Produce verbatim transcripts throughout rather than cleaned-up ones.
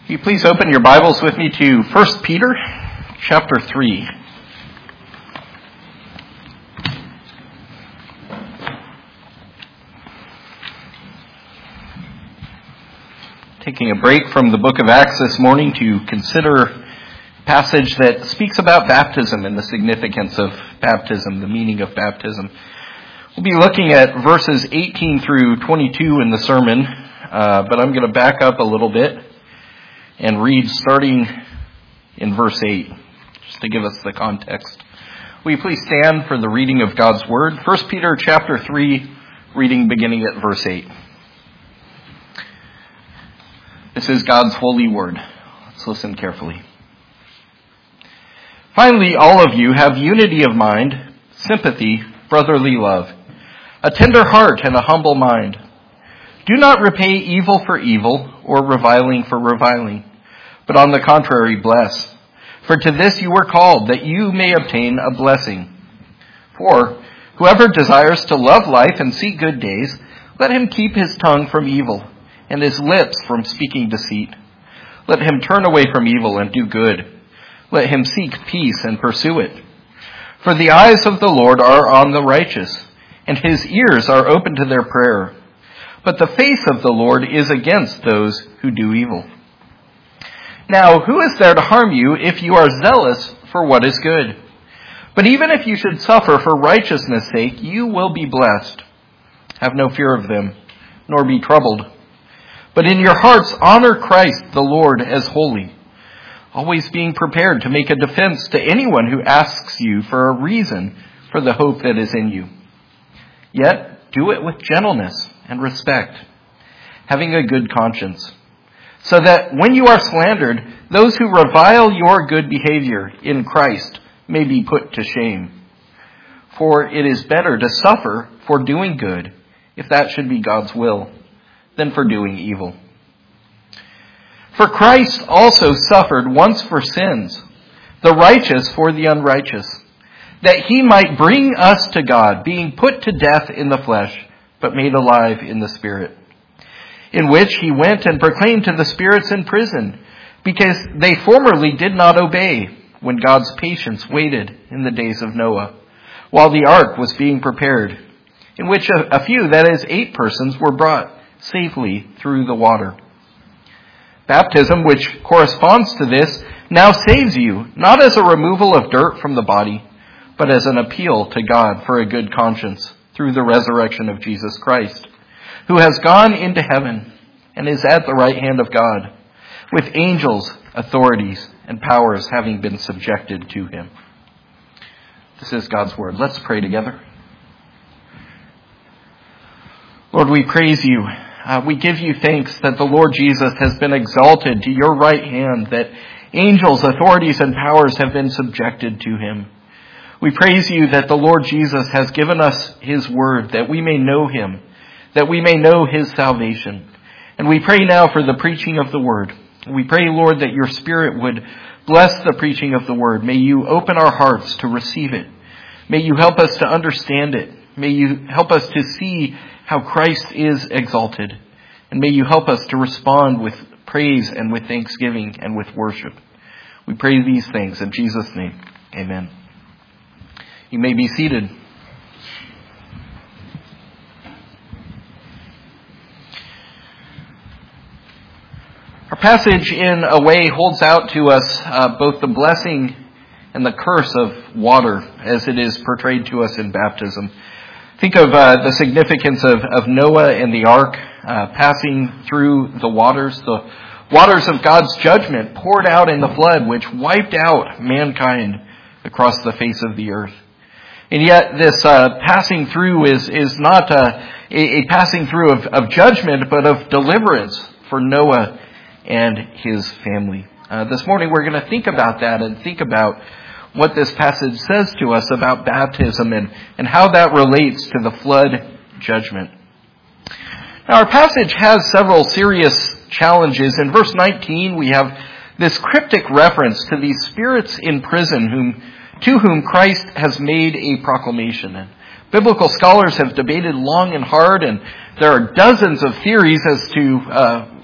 Will you please open your Bibles with me to First Peter chapter three. Taking a break from the book of Acts this morning to consider a passage that speaks about baptism and the significance of baptism, the meaning of baptism. We'll be looking at verses eighteen through twenty-two in the sermon, uh, but I'm going to back up a little bit and read starting in verse eight, just to give us the context. Will you please stand for the reading of God's Word? First Peter chapter three, reading beginning at verse eight. This is God's holy word. Let's listen carefully. Finally, all of you have unity of mind, sympathy, brotherly love, a tender heart and a humble mind. Do not repay evil for evil or reviling for reviling, but on the contrary, bless. For to this you were called, that you may obtain a blessing. For whoever desires to love life and see good days, let him keep his tongue from evil and his lips from speaking deceit. Let him turn away from evil and do good. Let him seek peace and pursue it. For the eyes of the Lord are on the righteous, and his ears are open to their prayer. But the face of the Lord is against those who do evil. Now, who is there to harm you if you are zealous for what is good? But even if you should suffer for righteousness' sake, you will be blessed. Have no fear of them, nor be troubled. But in your hearts honor Christ the Lord as holy, always being prepared to make a defense to anyone who asks you for a reason for the hope that is in you. Yet do it with gentleness and respect, having a good conscience, so that when you are slandered, those who revile your good behavior in Christ may be put to shame. For it is better to suffer for doing good, if that should be God's will, than for doing evil. For Christ also suffered once for sins, the righteous for the unrighteous, that he might bring us to God, being put to death in the flesh, but made alive in the Spirit, in which he went and proclaimed to the spirits in prison, because they formerly did not obey, when God's patience waited in the days of Noah, while the ark was being prepared, in which a, a few, that is, eight persons, were brought safely through the water. Baptism, which corresponds to this, now saves you, not as a removal of dirt from the body, but as an appeal to God for a good conscience through the resurrection of Jesus Christ, who has gone into heaven and is at the right hand of God, with angels, authorities, and powers having been subjected to him. This is God's word. Let's pray together. Lord, we praise you. Uh, we give you thanks that the Lord Jesus has been exalted to your right hand, that angels, authorities, and powers have been subjected to him. We praise you that the Lord Jesus has given us his word, that we may know him, that we may know his salvation. And we pray now for the preaching of the word. We pray, Lord, that your Spirit would bless the preaching of the word. May you open our hearts to receive it. May you help us to understand it. May you help us to see how Christ is exalted. And may you help us to respond with praise and with thanksgiving and with worship. We pray these things in Jesus' name. Amen. You may be seated. Our passage, in a way, holds out to us uh, both the blessing and the curse of water as it is portrayed to us in baptism. Think of uh, the significance of, of Noah and the ark uh, passing through the waters, the waters of God's judgment poured out in the flood, which wiped out mankind across the face of the earth. And yet this uh, passing through is, is not a, a, a passing through of, of judgment, but of deliverance for Noah and his family. Uh, this morning we're going to think about that and think about what this passage says to us about baptism and, and how that relates to the flood judgment. Now, our passage has several serious challenges. In verse nineteen, we have this cryptic reference to these spirits in prison whom, to whom Christ has made a proclamation. And biblical scholars have debated long and hard, and there are dozens of theories as to uh,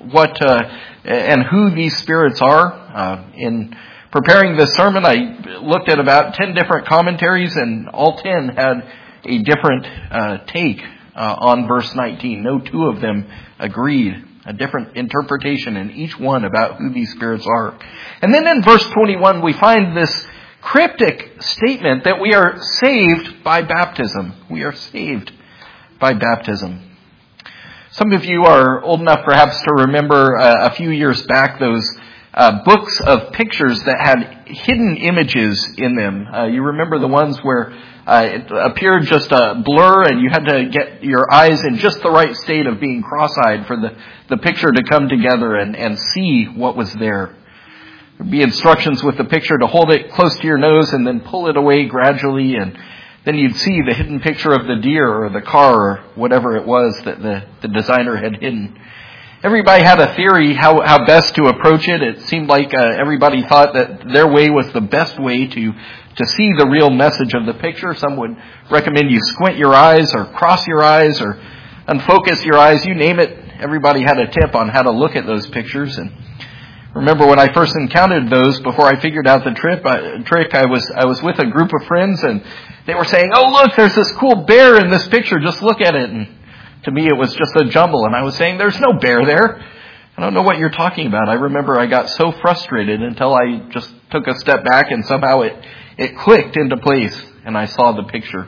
what uh, and who these spirits are. Uh, in preparing this sermon, I looked at about ten different commentaries, and all ten had a different uh, take uh, on verse nineteen. No two of them agreed. A different interpretation in each one about who these spirits are. And then in verse twenty-one, we find this cryptic statement that we are saved by baptism. We are saved by baptism. Some of you are old enough perhaps to remember uh, a few years back those uh, books of pictures that had hidden images in them. Uh, you remember the ones where uh, it appeared just a blur and you had to get your eyes in just the right state of being cross-eyed for the, the picture to come together and, and see what was there. There'd be instructions with the picture to hold it close to your nose and then pull it away gradually, and then you'd see the hidden picture of the deer or the car or whatever it was that the, the designer had hidden. Everybody had a theory how, how best to approach it. It seemed like uh, everybody thought that their way was the best way to, to see the real message of the picture. Some would recommend you squint your eyes or cross your eyes or unfocus your eyes. You name it. Everybody had a tip on how to look at those pictures. And remember when I first encountered those, before I figured out the trip, I, trick, I was I was with a group of friends, and they were saying, "Oh, look, there's this cool bear in this picture. Just look at it." And to me, it was just a jumble. And I was saying, "There's no bear there. I don't know what you're talking about." I remember I got so frustrated until I just took a step back, and somehow it, it clicked into place, and I saw the picture.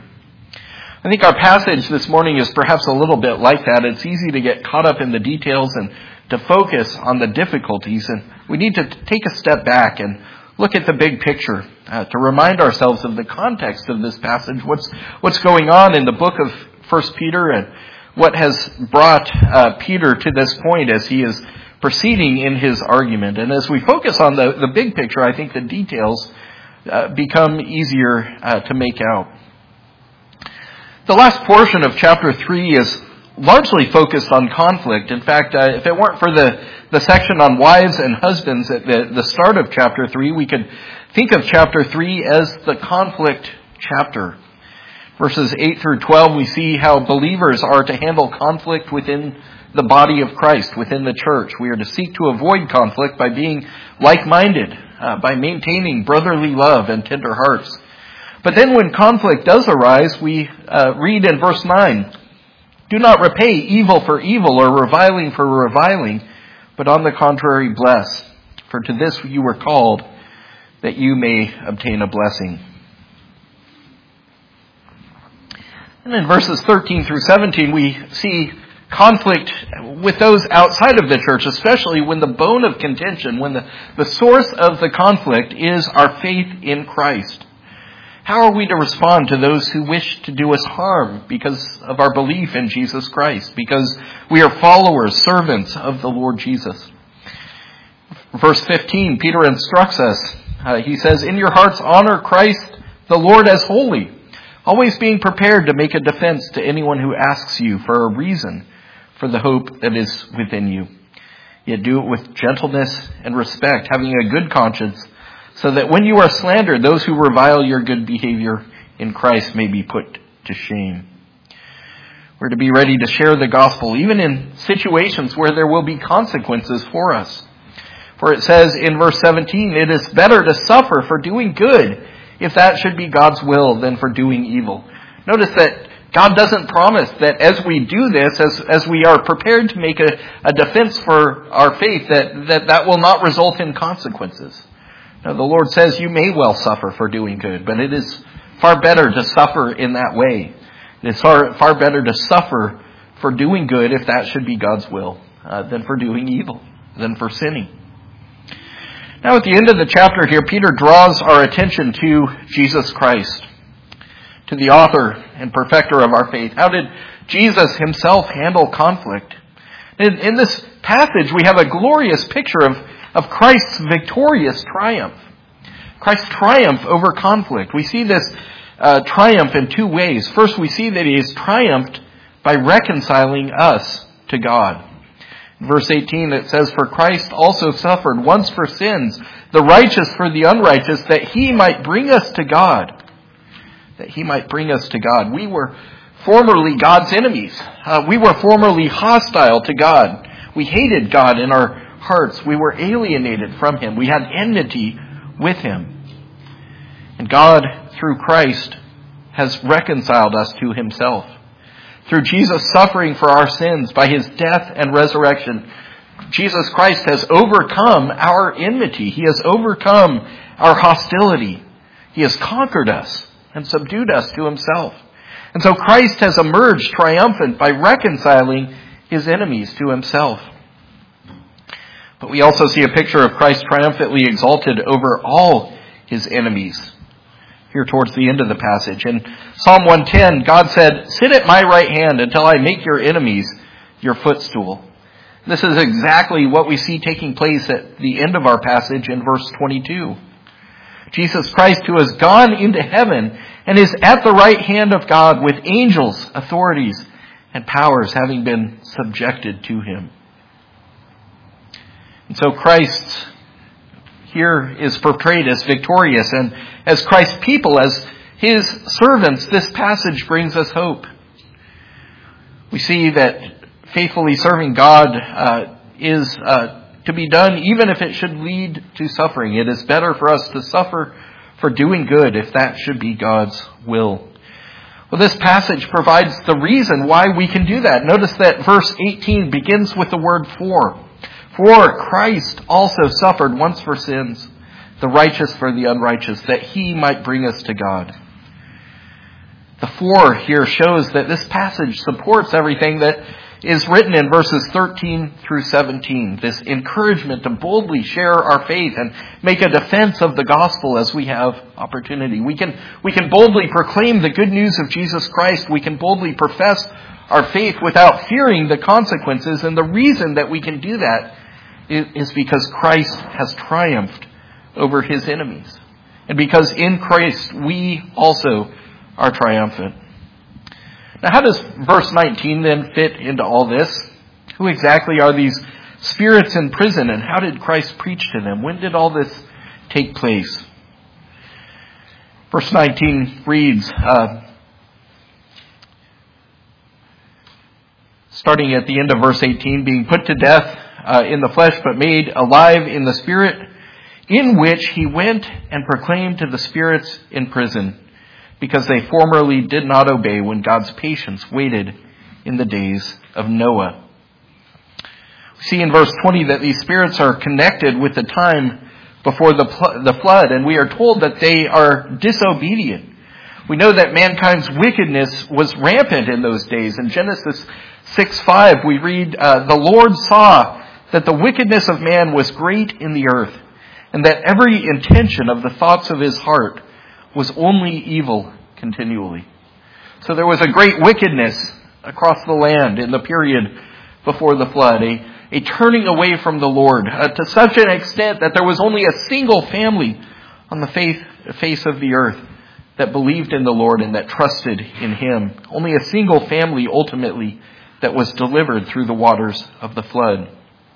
I think our passage this morning is perhaps a little bit like that. It's easy to get caught up in the details and to focus on the difficulties, and we need to take a step back and look at the big picture uh, to remind ourselves of the context of this passage, what's what's going on in the book of First Peter, and what has brought uh, Peter to this point as he is proceeding in his argument. And as we focus on the, the big picture, I think the details uh, become easier uh, to make out. The last portion of chapter three is largely focused on conflict. In fact, uh, if it weren't for the, the section on wives and husbands at the, the start of chapter three, we could think of chapter three as the conflict chapter. Verses eight through twelve, we see how believers are to handle conflict within the body of Christ, within the church. We are to seek to avoid conflict by being like-minded, uh, by maintaining brotherly love and tender hearts. But then when conflict does arise, we uh, read in verse nine, "Do not repay evil for evil or reviling for reviling, but on the contrary bless. For to this you were called, that you may obtain a blessing." And in verses thirteen through seventeen, we see conflict with those outside of the church, especially when the bone of contention, when the, the source of the conflict is our faith in Christ. How are we to respond to those who wish to do us harm because of our belief in Jesus Christ, because we are followers, servants of the Lord Jesus? Verse fifteen, Peter instructs us. Uh, he says, "In your hearts honor Christ the Lord as holy, always being prepared to make a defense to anyone who asks you for a reason for the hope that is within you. Yet do it with gentleness and respect, having a good conscience, so that when you are slandered, those who revile your good behavior in Christ may be put to shame." We're to be ready to share the gospel, even in situations where there will be consequences for us. For it says in verse seventeen, "It is better to suffer for doing good, if that should be God's will, than for doing evil." Notice that God doesn't promise that as we do this, as, as we are prepared to make a, a defense for our faith, that, that that will not result in consequences. Now, the Lord says you may well suffer for doing good, but it is far better to suffer in that way. It is far, far better to suffer for doing good, if that should be God's will, uh, than for doing evil, than for sinning. Now, at the end of the chapter here, Peter draws our attention to Jesus Christ, to the author and perfecter of our faith. How did Jesus himself handle conflict? In, in this passage, we have a glorious picture of, of Christ's victorious triumph. Christ's triumph over conflict. We see this uh, triumph in two ways. First, we see that he has triumphed by reconciling us to God. In verse eighteen, it says, "For Christ also suffered once for sins, the righteous for the unrighteous, that he might bring us to God." That he might bring us to God. We were formerly God's enemies. Uh, we were formerly hostile to God. We hated God in our hearts. We were alienated from him. We had enmity with him. And God, through Christ, has reconciled us to himself. Through Jesus suffering for our sins by his death and resurrection, Jesus Christ has overcome our enmity. He has overcome our hostility. He has conquered us and subdued us to himself. And so Christ has emerged triumphant by reconciling his enemies to himself. But we also see a picture of Christ triumphantly exalted over all his enemies here towards the end of the passage. In Psalm one ten, God said, "Sit at my right hand until I make your enemies your footstool." This is exactly what we see taking place at the end of our passage in verse twenty-two. Jesus Christ, who has gone into heaven and is at the right hand of God with angels, authorities, and powers having been subjected to him. And so Christ here is portrayed as victorious, and as Christ's people, as his servants, this passage brings us hope. We see that faithfully serving God uh, is uh, to be done even if it should lead to suffering. It is better for us to suffer for doing good if that should be God's will. Well, this passage provides the reason why we can do that. Notice that verse eighteen begins with the word "for." For Christ also suffered once for sins, the righteous for the unrighteous, that he might bring us to God. The "for" here shows that this passage supports everything that is written in verses thirteen through seventeen. This encouragement to boldly share our faith and make a defense of the gospel as we have opportunity. We can, we can boldly proclaim the good news of Jesus Christ. We can boldly profess our faith without fearing the consequences. And the reason that we can do that is because Christ has triumphed over his enemies. And because in Christ we also are triumphant. Now, how does verse nineteen then fit into all this? Who exactly are these spirits in prison, and how did Christ preach to them? When did all this take place? Verse nineteen reads, uh, starting at the end of verse eighteen, being put to death uh, in the flesh, but made alive in the spirit, in which he went and proclaimed to the spirits in prison, because they formerly did not obey when God's patience waited in the days of Noah. We see in verse twenty that these spirits are connected with the time before the, pl- the flood, and we are told that they are disobedient. We know that mankind's wickedness was rampant in those days. In Genesis six five, we read, uh, "The Lord saw that the wickedness of man was great in the earth, and that every intention of the thoughts of his heart was only evil continually." So there was a great wickedness across the land in the period before the flood, a, a turning away from the Lord, uh, to such an extent that there was only a single family on the faith, face of the earth that believed in the Lord and that trusted in him. Only a single family ultimately that was delivered through the waters of the flood.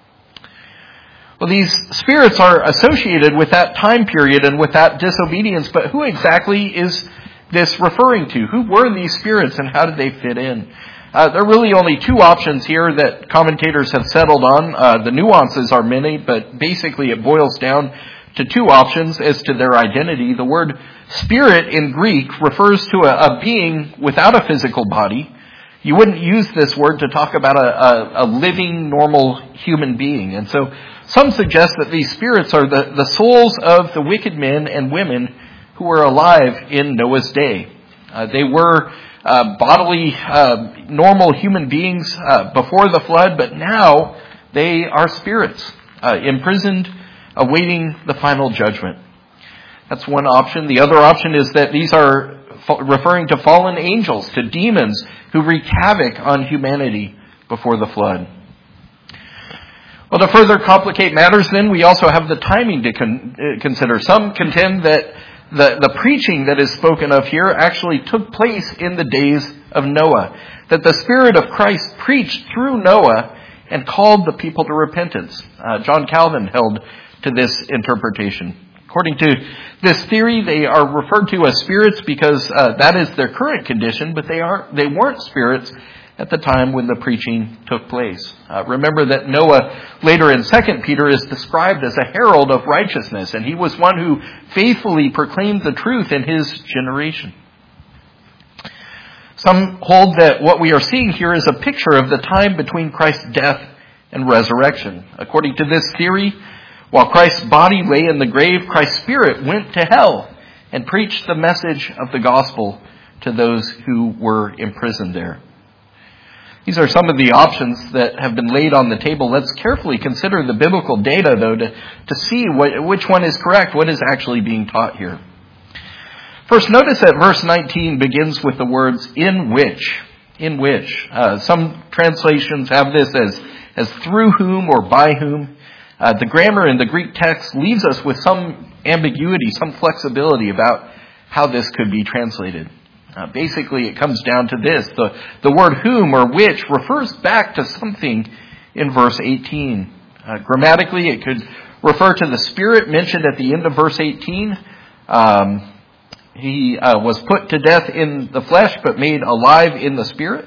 Well, these spirits are associated with that time period and with that disobedience, but who exactly is this referring to? Who were these spirits and how did they fit in? Uh, there are really only two options here that commentators have settled on. Uh, the nuances are many, but basically it boils down to two options as to their identity. The word spirit in Greek refers to a, a being without a physical body. You wouldn't use this word to talk about a, a, a living, normal human being. And so some suggest that these spirits are the, the souls of the wicked men and women who were alive in Noah's day. Uh, they were uh, bodily, uh, normal human beings uh, before the flood, but now they are spirits, uh, imprisoned, awaiting the final judgment. That's one option. The other option is that these are referring to fallen angels, to demons who wreaked havoc on humanity before the flood. Well, to further complicate matters, then, we also have the timing to con- consider. Some contend that the, the preaching that is spoken of here actually took place in the days of Noah, that the Spirit of Christ preached through Noah and called the people to repentance. Uh, John Calvin held to this interpretation. According to this theory, they are referred to as spirits because uh, that is their current condition, but they aren't. They weren't spirits at the time when the preaching took place. Uh, remember that Noah later in Second Peter is described as a herald of righteousness, and he was one who faithfully proclaimed the truth in his generation. Some hold that what we are seeing here is a picture of the time between Christ's death and resurrection. According to this theory, while Christ's body lay in the grave, Christ's spirit went to hell and preached the message of the gospel to those who were imprisoned there. These are some of the options that have been laid on the table. Let's carefully consider the biblical data, though, to, to see what, which one is correct, what is actually being taught here. First, notice that verse nineteen begins with the words, in which. In which. Uh, some translations have this as, as through whom or by whom. Uh, the grammar in the Greek text leaves us with some ambiguity, some flexibility about how this could be translated. Uh, basically, it comes down to this. The, the word whom or which refers back to something in verse eighteen. Uh, grammatically, it could refer to the Spirit mentioned at the end of verse eighteen. Um, he uh, was put to death in the flesh, but made alive in the Spirit.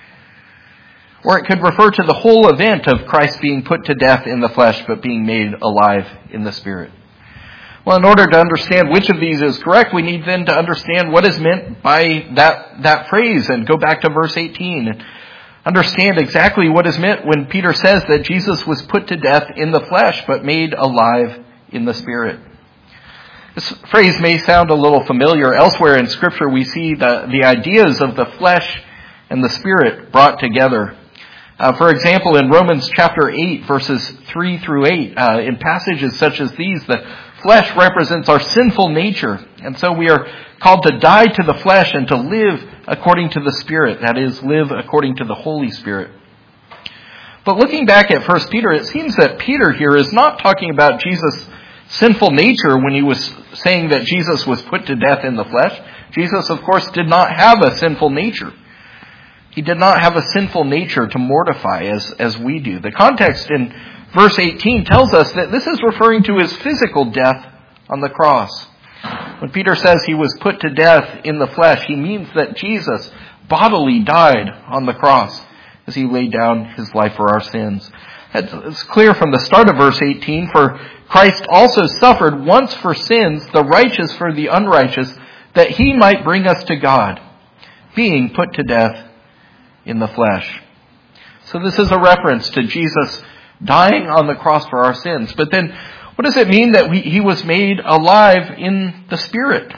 Or it could refer to the whole event of Christ being put to death in the flesh, but being made alive in the Spirit. Well, in order to understand which of these is correct, we need then to understand what is meant by that, that phrase and go back to verse eighteen and understand exactly what is meant when Peter says that Jesus was put to death in the flesh, but made alive in the Spirit. This phrase may sound a little familiar. Elsewhere in Scripture, we see the, the ideas of the flesh and the Spirit brought together. Uh, for example, in Romans chapter eight, verses three through eight, uh, in passages such as these, the flesh represents our sinful nature. And so we are called to die to the flesh and to live according to the Spirit. That is, live according to the Holy Spirit. But looking back at First Peter, it seems that Peter here is not talking about Jesus' sinful nature when he was saying that Jesus was put to death in the flesh. Jesus, of course, did not have a sinful nature. He did not have a sinful nature to mortify as, as we do. The context in verse eighteen tells us that this is referring to his physical death on the cross. When Peter says he was put to death in the flesh, he means that Jesus bodily died on the cross as he laid down his life for our sins. It's clear from the start of verse eighteen, for Christ also suffered once for sins, the righteous for the unrighteous, that he might bring us to God, being put to death in the flesh. So this is a reference to Jesus dying on the cross for our sins. But then, what does it mean that we, he was made alive in the Spirit?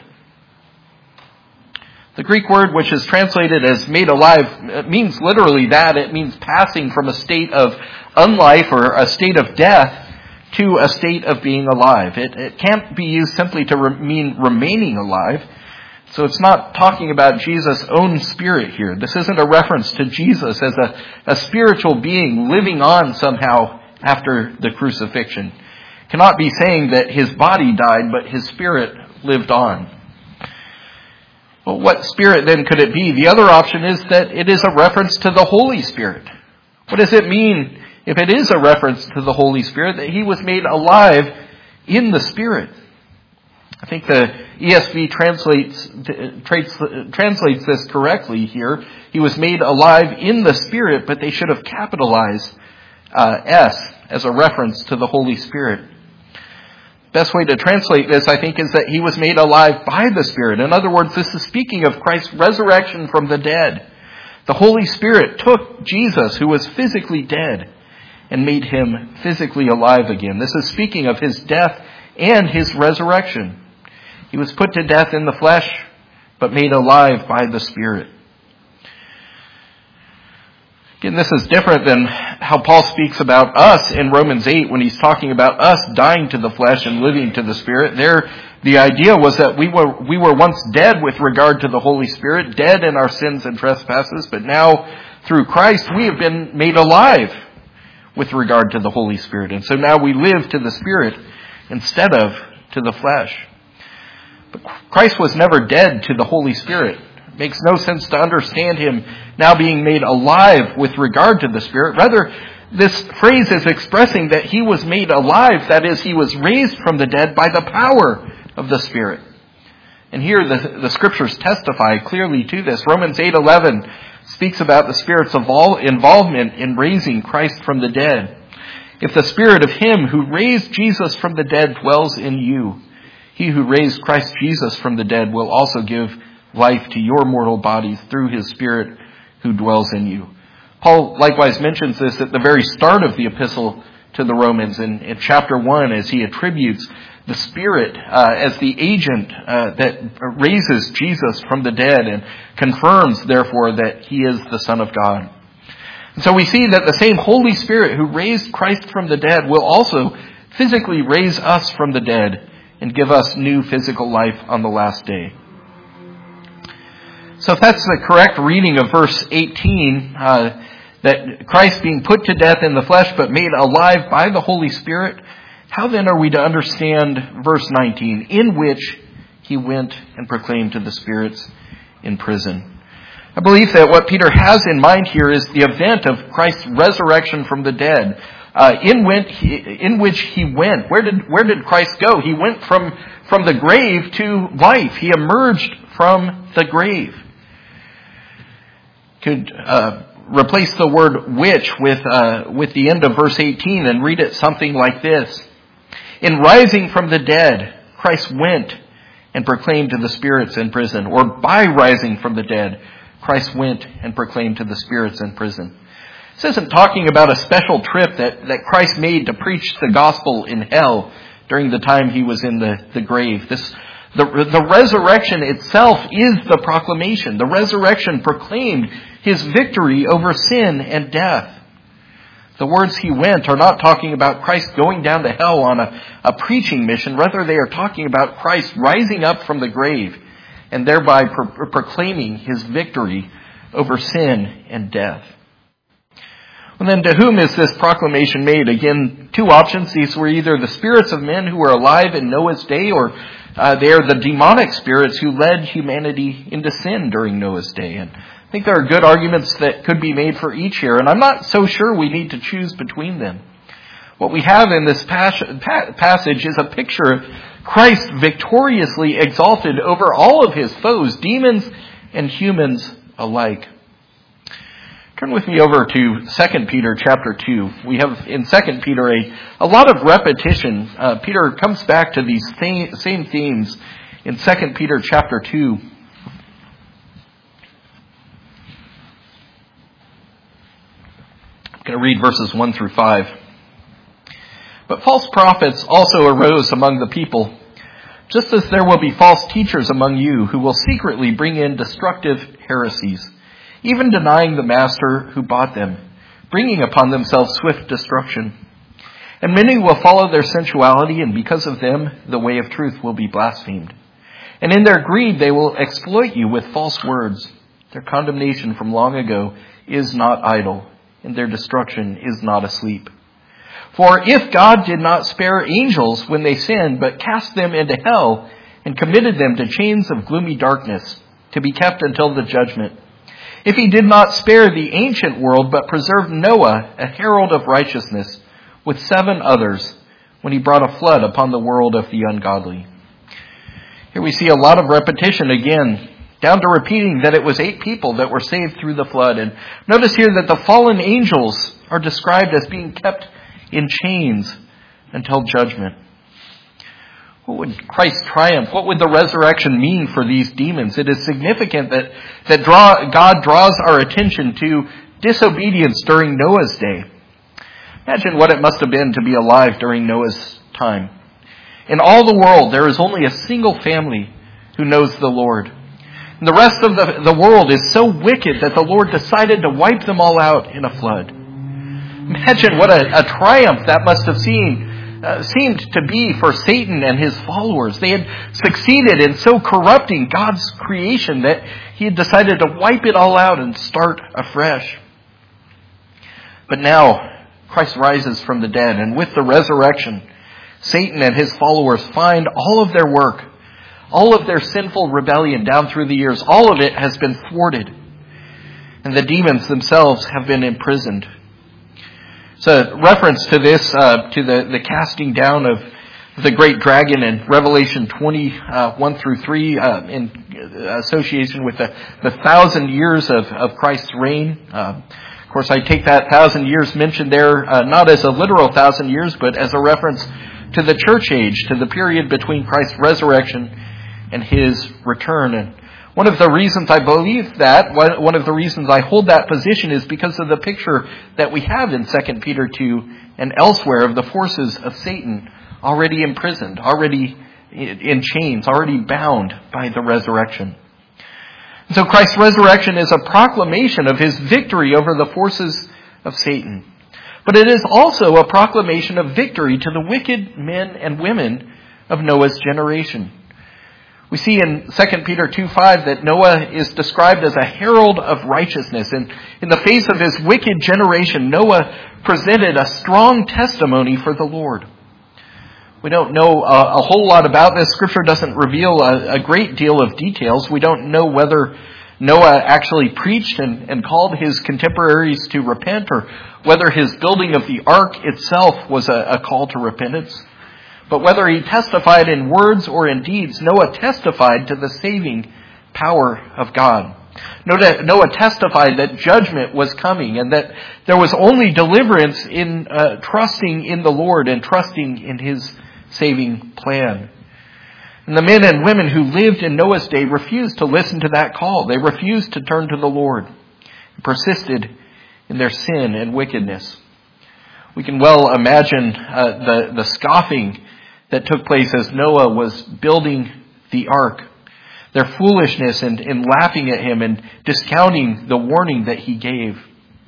The Greek word which is translated as made alive, it means literally that. It means passing from a state of unlife or a state of death to a state of being alive. It, it can't be used simply to re- mean remaining alive. So it's not talking about Jesus' own spirit here. This isn't a reference to Jesus as a, a spiritual being living on somehow after the crucifixion. It cannot be saying that his body died, but his spirit lived on. Well, what spirit then could it be? The other option is that it is a reference to the Holy Spirit. What does it mean if it is a reference to the Holy Spirit, that he was made alive in the Spirit? I think the E S V translates translates this correctly here. He was made alive in the Spirit, but they should have capitalized uh, S as a reference to the Holy Spirit. Best way to translate this, I think, is that he was made alive by the Spirit. In other words, this is speaking of Christ's resurrection from the dead. The Holy Spirit took Jesus, who was physically dead, and made him physically alive again. This is speaking of his death and his resurrection. He was put to death in the flesh, but made alive by the Spirit. Again, this is different than how Paul speaks about us in Romans eight when he's talking about us dying to the flesh and living to the Spirit. There, the idea was that we were we were once dead with regard to the Holy Spirit, dead in our sins and trespasses, but now through Christ we have been made alive with regard to the Holy Spirit. And so now we live to the Spirit instead of to the flesh. But Christ was never dead to the Holy Spirit. It makes no sense to understand him now being made alive with regard to the Spirit. Rather, this phrase is expressing that he was made alive, that is, he was raised from the dead by the power of the Spirit. And here the, the Scriptures testify clearly to this. Romans eight eleven speaks about the Spirit's involvement in raising Christ from the dead. If the Spirit of Him who raised Jesus from the dead dwells in you, He who raised Christ Jesus from the dead will also give life to your mortal bodies through His Spirit who dwells in you. Paul likewise mentions this at the very start of the epistle to the Romans in, in chapter one, as he attributes the Spirit uh, as the agent uh, that raises Jesus from the dead and confirms, therefore, that He is the Son of God. And so we see that the same Holy Spirit who raised Christ from the dead will also physically raise us from the dead and give us new physical life on the last day. So if that's the correct reading of verse eighteen, uh, that Christ being put to death in the flesh but made alive by the Holy Spirit, how then are we to understand verse nineteen, in which He went and proclaimed to the spirits in prison? I believe that what Peter has in mind here is the event of Christ's resurrection from the dead, uh, in, went he, in which He went. Where did where did Christ go? He went from, from the grave to life. He emerged from the grave. Could uh, replace the word which with uh, with the end of verse eighteen and read it something like this. In rising from the dead, Christ went and proclaimed to the spirits in prison. Or by rising from the dead, Christ went and proclaimed to the spirits in prison. This isn't talking about a special trip that, that Christ made to preach the gospel in hell during the time He was in the, the grave. This the, the resurrection itself is the proclamation. The resurrection proclaimed His victory over sin and death. The words He went are not talking about Christ going down to hell on a, a preaching mission. Rather, they are talking about Christ rising up from the grave and thereby pro- proclaiming His victory over sin and death. And then to whom is this proclamation made? Again, two options. These were either the spirits of men who were alive in Noah's day, or uh, they are the demonic spirits who led humanity into sin during Noah's day. And I think there are good arguments that could be made for each here, and I'm not so sure we need to choose between them. What we have in this passage is a picture of Christ victoriously exalted over all of His foes, demons and humans alike. Turn with me over to Second Peter chapter two. We have in Second Peter a, a lot of repetition. Uh, Peter comes back to these th- same themes in Second Peter chapter two. I'm going to read verses one through five. But false prophets also arose among the people, just as there will be false teachers among you who will secretly bring in destructive heresies, even denying the master who bought them, bringing upon themselves swift destruction. And many will follow their sensuality, and because of them the way of truth will be blasphemed. And in their greed they will exploit you with false words. Their condemnation from long ago is not idle, and their destruction is not asleep. For if God did not spare angels when they sinned, but cast them into hell and committed them to chains of gloomy darkness, to be kept until the judgment, if He did not spare the ancient world, but preserved Noah, a herald of righteousness, with seven others, when He brought a flood upon the world of the ungodly. Here we see a lot of repetition again, down to repeating that it was eight people that were saved through the flood. And notice here that the fallen angels are described as being kept in chains until judgment. What would Christ's triumph, what would the resurrection mean for these demons? It is significant that, that draw, God draws our attention to disobedience during Noah's day. Imagine what it must have been to be alive during Noah's time. In all the world, there is only a single family who knows the Lord. And the rest of the, the world is so wicked that the Lord decided to wipe them all out in a flood. Imagine what a, a triumph that must have seemed, uh, seemed to be for Satan and his followers. They had succeeded in so corrupting God's creation that He had decided to wipe it all out and start afresh. But now, Christ rises from the dead, and with the resurrection, Satan and his followers find all of their work, all of their sinful rebellion down through the years, all of it has been thwarted. And the demons themselves have been imprisoned. So reference to this, uh, to the, the casting down of the great dragon in Revelation twenty, uh, one through three, uh, in association with the, the thousand years of, of Christ's reign. Uh, of course, I take that thousand years mentioned there uh, not as a literal thousand years, but as a reference to the church age, to the period between Christ's resurrection and his return. And one of the reasons I believe that, one of the reasons I hold that position is because of the picture that we have in Second Peter two and elsewhere of the forces of Satan already imprisoned, already in chains, already bound by the resurrection. So Christ's resurrection is a proclamation of his victory over the forces of Satan. But it is also a proclamation of victory to the wicked men and women of Noah's generation. We see in Second Peter two five that Noah is described as a herald of righteousness. And in the face of his wicked generation, Noah presented a strong testimony for the Lord. We don't know a, a whole lot about this. Scripture doesn't reveal a, a great deal of details. We don't know whether Noah actually preached and, and called his contemporaries to repent, or whether his building of the ark itself was a, a call to repentance. But whether he testified in words or in deeds, Noah testified to the saving power of God. Noah testified that judgment was coming and that there was only deliverance in uh, trusting in the Lord and trusting in his saving plan. And the men and women who lived in Noah's day refused to listen to that call. They refused to turn to the Lord and persisted in their sin and wickedness. We can well imagine uh, the, the scoffing that took place as Noah was building the ark. Their foolishness and, and laughing at him and discounting the warning that he gave.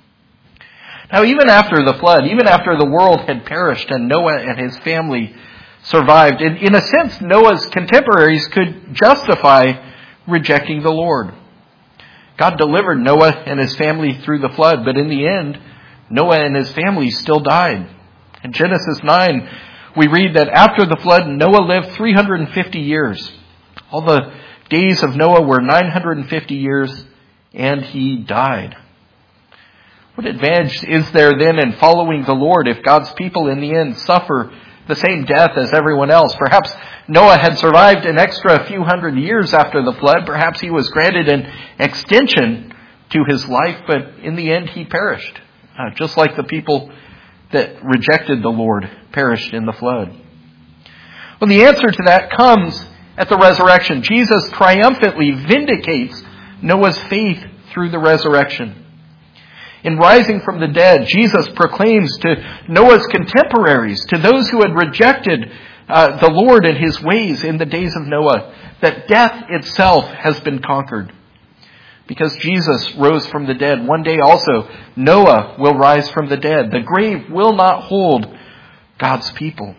Now, even after the flood, even after the world had perished and Noah and his family survived, in, in a sense, Noah's contemporaries could justify rejecting the Lord. God delivered Noah and his family through the flood, but in the end, Noah and his family still died. In Genesis nine, we read that after the flood, Noah lived three hundred fifty years. All the days of Noah were nine hundred fifty years, and he died. What advantage is there then in following the Lord if God's people in the end suffer the same death as everyone else? Perhaps Noah had survived an extra few hundred years after the flood. Perhaps he was granted an extension to his life, but in the end he perished, uh, just like the people that rejected the Lord perished in the flood. Well, the answer to that comes at the resurrection. Jesus triumphantly vindicates Noah's faith through the resurrection. In rising from the dead, Jesus proclaims to Noah's contemporaries, to those who had rejected uh, the Lord and his ways in the days of Noah, that death itself has been conquered. Because Jesus rose from the dead, one day also Noah will rise from the dead. The grave will not hold God's people.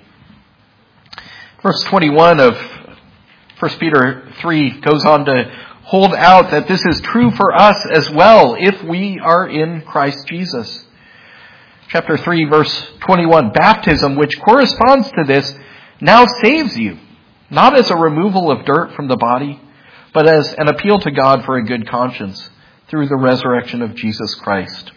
Verse twenty-one of First Peter three goes on to hold out that this is true for us as well if we are in Christ Jesus. Chapter three, verse twenty-one, baptism, which corresponds to this, now saves you, not as a removal of dirt from the body, but as an appeal to God for a good conscience through the resurrection of Jesus Christ.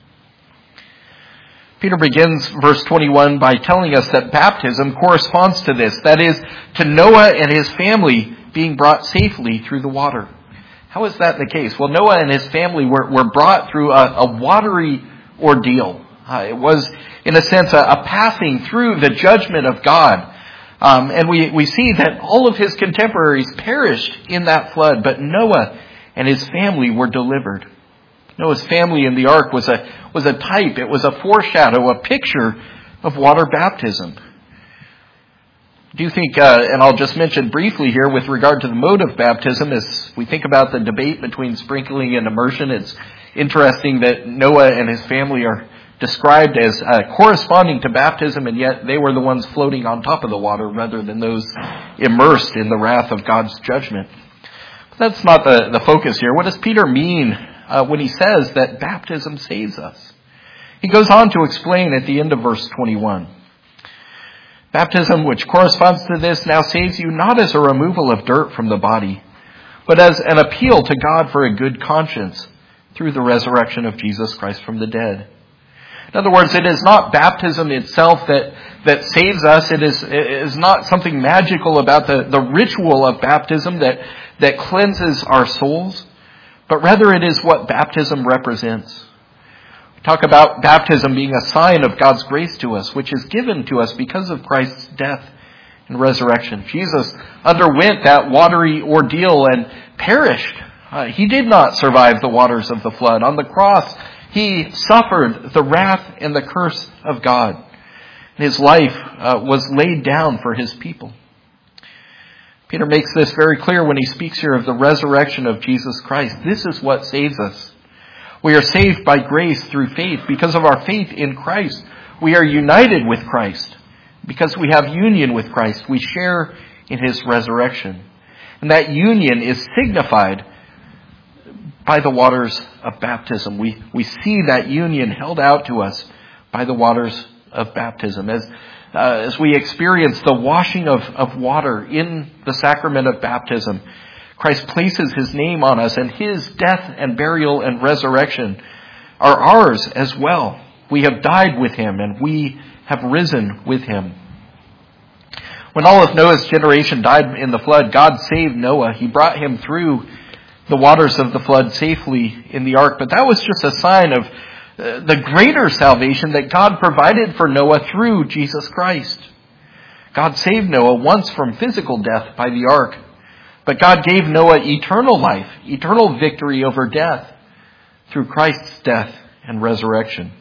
Peter begins verse twenty-one by telling us that baptism corresponds to this. That is, to Noah and his family being brought safely through the water. How is that the case? Well, Noah and his family were, were brought through a, a watery ordeal. Uh, it was, in a sense, a, a passing through the judgment of God. Um, and we, we see that all of his contemporaries perished in that flood, but Noah and his family were delivered. Noah's family in the ark was a, was a type, it was a foreshadow, a picture of water baptism. I do think, uh, and I'll just mention briefly here with regard to the mode of baptism, as we think about the debate between sprinkling and immersion, it's interesting that Noah and his family are described as uh, corresponding to baptism, and yet they were the ones floating on top of the water rather than those immersed in the wrath of God's judgment. But that's not the, the focus here. What does Peter mean uh, when he says that baptism saves us? He goes on to explain at the end of verse twenty-one. Baptism, which corresponds to this, now saves you not as a removal of dirt from the body, but as an appeal to God for a good conscience through the resurrection of Jesus Christ from the dead. In other words, it is not baptism itself that, that saves us. It is, it is not something magical about the, the ritual of baptism that, that cleanses our souls, but rather it is what baptism represents. We talk about baptism being a sign of God's grace to us, which is given to us because of Christ's death and resurrection. Jesus underwent that watery ordeal and perished. Uh, he did not survive the waters of the flood. On the cross, he suffered the wrath and the curse of God. His life uh, was laid down for his people. Peter makes this very clear when he speaks here of the resurrection of Jesus Christ. This is what saves us. We are saved by grace through faith. Because of our faith in Christ, we are united with Christ. Because we have union with Christ, we share in his resurrection. And that union is signified by the waters of baptism. We, we see that union held out to us by the waters of baptism. As, uh, as we experience the washing of, of water in the sacrament of baptism, Christ places his name on us, and his death and burial and resurrection are ours as well. We have died with him, and we have risen with him. When all of Noah's generation died in the flood, God saved Noah. He brought him through the waters of the flood safely in the ark. But that was just a sign of uh, the greater salvation that God provided for Noah through Jesus Christ. God saved Noah once from physical death by the ark. But God gave Noah eternal life, eternal victory over death through Christ's death and resurrection.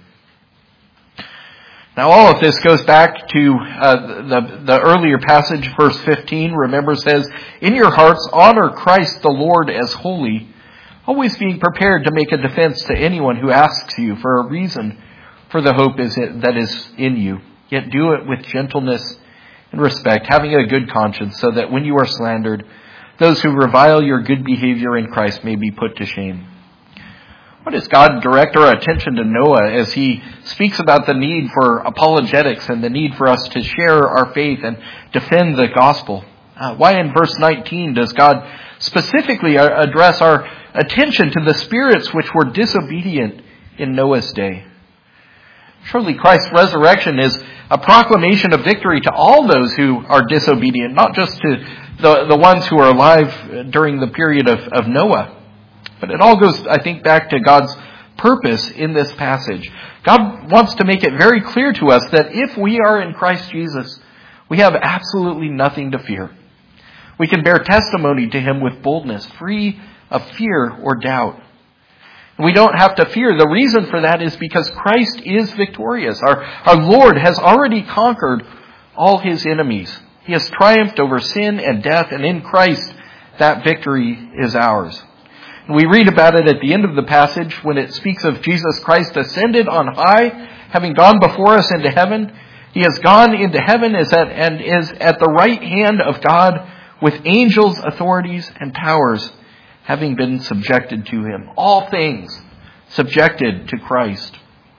Now all of this goes back to uh, the, the earlier passage, verse fifteen. Remember, says, "In your hearts honor Christ the Lord as holy, always being prepared to make a defense to anyone who asks you for a reason for the hope is it, that is in you. Yet do it with gentleness and respect, having a good conscience, so that when you are slandered, those who revile your good behavior in Christ may be put to shame." Why does God direct our attention to Noah as he speaks about the need for apologetics and the need for us to share our faith and defend the gospel? Uh, why in verse nineteen does God specifically address our attention to the spirits which were disobedient in Noah's day? Surely Christ's resurrection is a proclamation of victory to all those who are disobedient, not just to the, the ones who are alive during the period of, of Noah. But it all goes, I think, back to God's purpose in this passage. God wants to make it very clear to us that if we are in Christ Jesus, we have absolutely nothing to fear. We can bear testimony to him with boldness, free of fear or doubt. We don't have to fear. The reason for that is because Christ is victorious. Our, our Lord has already conquered all his enemies. He has triumphed over sin and death, and in Christ, that victory is ours. And we read about it at the end of the passage when it speaks of Jesus Christ ascended on high, having gone before us into heaven. He has gone into heaven is at, and is at the right hand of God with angels, authorities, and powers having been subjected to him. All things subjected to Christ.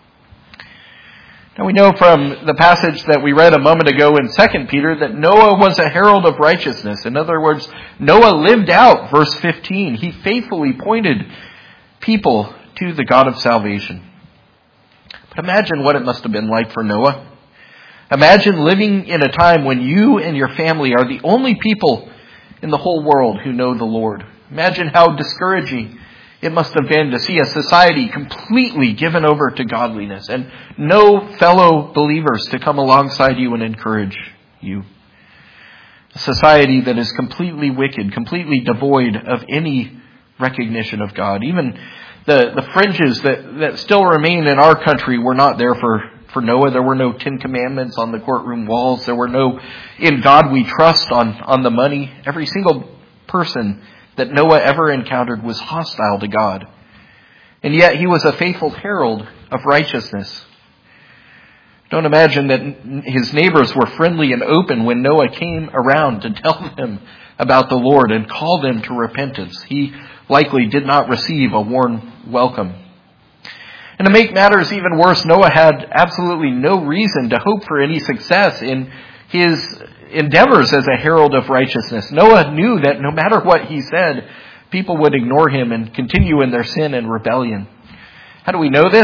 Now we know from the passage that we read a moment ago in Second Peter that Noah was a herald of righteousness. In other words, Noah lived out verse fifteen. He faithfully pointed people to the God of salvation. But imagine what it must have been like for Noah. Imagine living in a time when you and your family are the only people in the whole world who know the Lord. Imagine how discouraging it must have been to see a society completely given over to godliness and no fellow believers to come alongside you and encourage you. A society that is completely wicked, completely devoid of any recognition of God. Even the, the fringes that, that still remain in our country were not there for, for Noah. There were no Ten Commandments on the courtroom walls. There were no "in God we trust" on, on the money. Every single person that Noah ever encountered was hostile to God. And yet he was a faithful herald of righteousness. Don't imagine that his neighbors were friendly and open when Noah came around to tell them about the Lord and call them to repentance. He likely did not receive a warm welcome. And to make matters even worse, Noah had absolutely no reason to hope for any success in his endeavors as a herald of righteousness. Noah knew that no matter what he said, people would ignore him and continue in their sin and rebellion. How do we know this?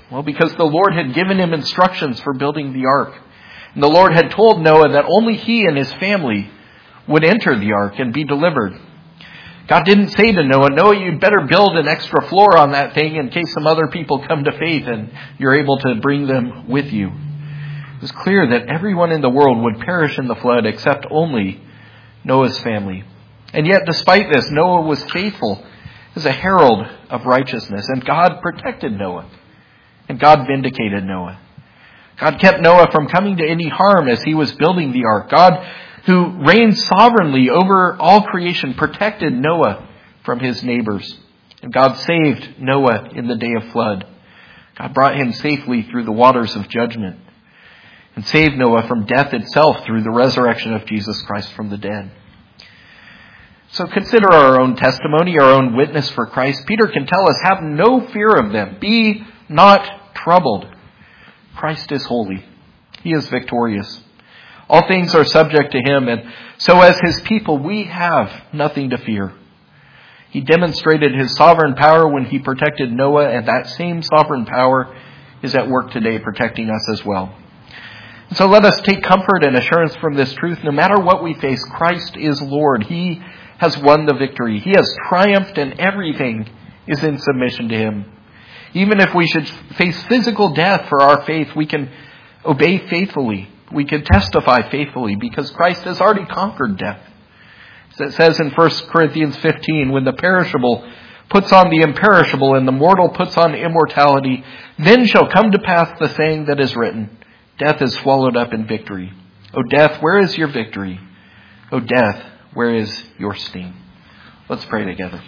Well, because the Lord had given him instructions for building the ark. And the Lord had told Noah that only he and his family would enter the ark and be delivered. God didn't say to Noah, Noah, you'd better build an extra floor on that thing in case some other people come to faith and you're able to bring them with you. It was clear that everyone in the world would perish in the flood except only Noah's family. And yet, despite this, Noah was faithful as a herald of righteousness, and God protected Noah, and God vindicated Noah. God kept Noah from coming to any harm as he was building the ark. God, who reigns sovereignly over all creation, protected Noah from his neighbors. And God saved Noah in the day of flood. God brought him safely through the waters of judgment and saved Noah from death itself through the resurrection of Jesus Christ from the dead. So consider our own testimony, our own witness for Christ. Peter can tell us, have no fear of them. Be not troubled. Christ is holy. He is victorious. All things are subject to him, and so as his people, we have nothing to fear. He demonstrated his sovereign power when he protected Noah, and that same sovereign power is at work today protecting us as well. And so let us take comfort and assurance from this truth. No matter what we face, Christ is Lord. He has won the victory. He has triumphed, and everything is in submission to him. Even if we should face physical death for our faith, we can obey faithfully. We can testify faithfully because Christ has already conquered death. As it says in First Corinthians fifteen, when the perishable puts on the imperishable and the mortal puts on immortality, then shall come to pass the saying that is written, death is swallowed up in victory. O death, where is your victory? O death, where is your sting? Let's pray together.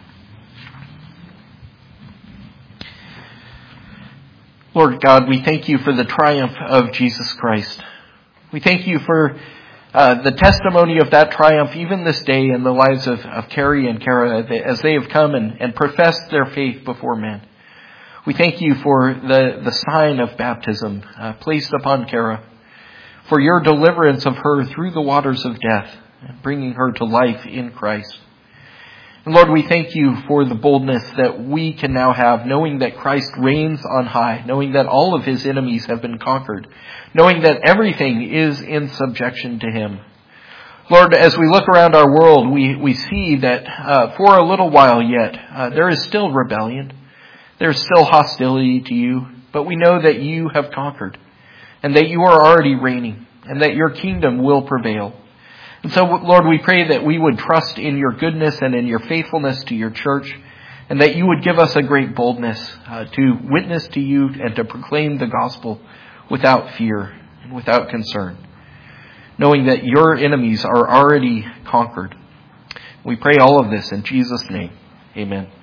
Lord God, we thank you for the triumph of Jesus Christ. We thank you for uh, the testimony of that triumph even this day in the lives of, of Carrie and Kara as they have come and, and professed their faith before men. We thank you for the, the sign of baptism uh, placed upon Kara, for your deliverance of her through the waters of death, and bringing her to life in Christ. And Lord, we thank you for the boldness that we can now have, knowing that Christ reigns on high, knowing that all of his enemies have been conquered, knowing that everything is in subjection to him. Lord, as we look around our world, we, we see that uh, for a little while yet, uh, there is still rebellion. There's still hostility to you, but we know that you have conquered and that you are already reigning and that your kingdom will prevail. And so, Lord, we pray that we would trust in your goodness and in your faithfulness to your church, and that you would give us a great boldness uh, to witness to you and to proclaim the gospel without fear and without concern, knowing that your enemies are already conquered. We pray all of this in Jesus' name. Amen.